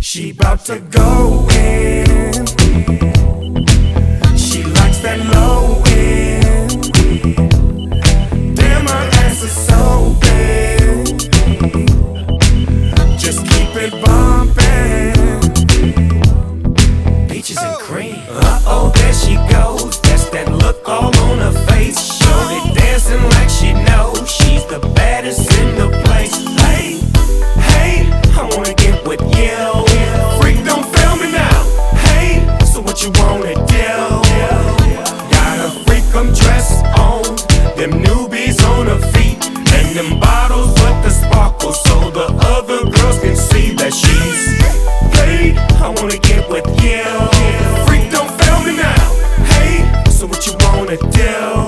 She bout to go in. She likes that low end. Damn, her ass is so big. Just keep it bumpin'. Peaches and cream. Uh-oh, there she goes. That's that look all on her face. Shorty dancing like she knows she's the baddest in the place. Hey, hey, I wanna get with you. Freak, don't fail me now. Hey, so what you wanna do? Got a freak, I'm dressed on. Them newbies on her feet. And them bottles with the sparkle, so the other girls can see that she's paid. I wanna get with you. Freak, don't fail me now. Hey, so what you wanna do?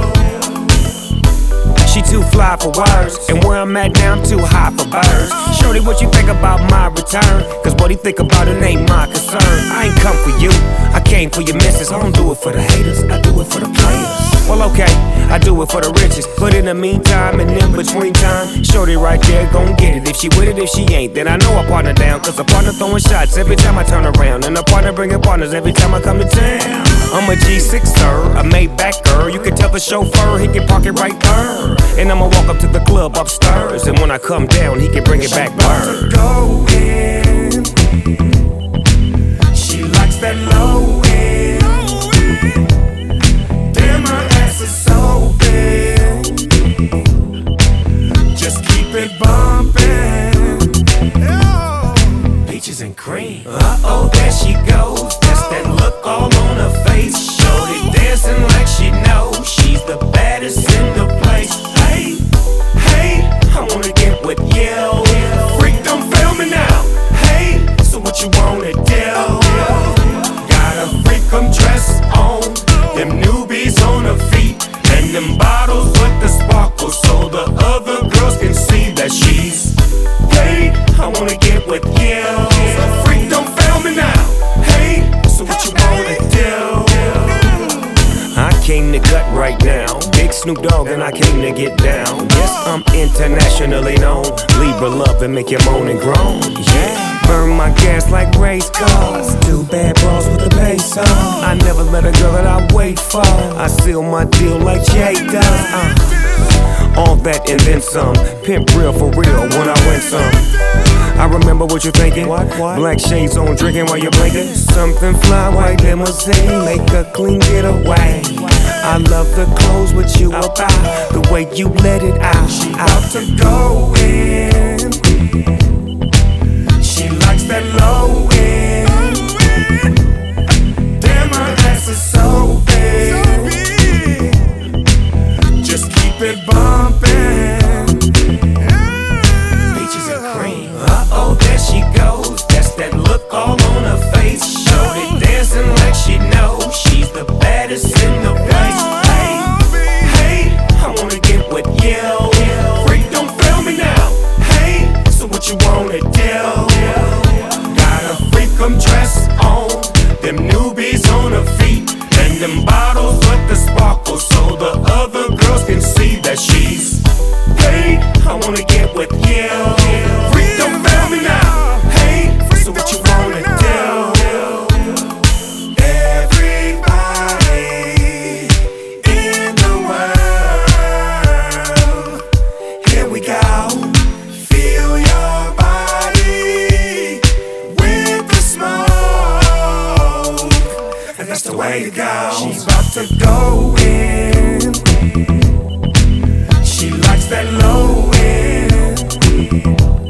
She too fly for words, and where I'm at now I'm too high for birds. Shorty, what you think about my return? Cause what he think about it ain't my concern. I ain't come for you, I came for your missus. I don't do it for the haters, I do it for the players. Well, okay, I do it for the riches. But in the meantime and in between time, shorty right there gon' get it. If she with it, if she ain't, then I know I partner down. Cause a partner throwing shots every time I turn around, and a partner bringing partners every time I come to town. I'm a G6er, a Maybach-er. You can tell the chauffeur he can park it right there. And I'ma walk up to the club upstairs, and when I come down, he can bring it back word. Go in. She likes that low end. Damn, her ass is so big. Just keep it bumpin'. Peaches and cream. Uh-oh, there she goes. That's that look all on her face. Shorty dancing like she knows she's the baddest in the place. Hey, hey, I wanna get with you. Freak, don't fail me now. Hey, so what you wanna do? Got a freak, I'm dressed on. Them newbies on her feet. And them bottles with the sparkle, so the other girls can see that she's paid. I wanna get with you. Freak, don't fail me now. Hey, so what you wanna do? I came to gut right now. Big Snoop Dogg and I came to get down. Yes, I'm internationally known. Libra love and make you moan and groan. Yeah. Burn my gas like race cars. Two bad bras with the bass on. I never met a girl that I wait for. I seal my deal like Jay does. All that and then some. Pimp real for real when I win some. I remember what you're thinking. What? Black shades on, drinking while you're blinking. Something fly, white limousine, make a clean getaway. I love the clothes with you about, the way you let it out. She about to go in. She likes that low end. Damn, her ass is so big. Just keep it bumpin'. Peaches and cream. Uh-oh, there she goes. That's that look all on her face. Shorty dancing like she knows she's the baddest in the place. Hey, hey, I wanna get with you. Freak, don't fail me now. Hey, so what you wanna do? Got a freak, I'm dressed on. Them newbies on her feet. And them bottles with the sparkle, so the other girls can see that she's paid. I wanna get with you. Freak, don't fail me now. Hey, so what you wanna do? Everybody in the world, here we go. Feel your body with the smoke, and that's the way to go. She's about to go in. She likes that low end.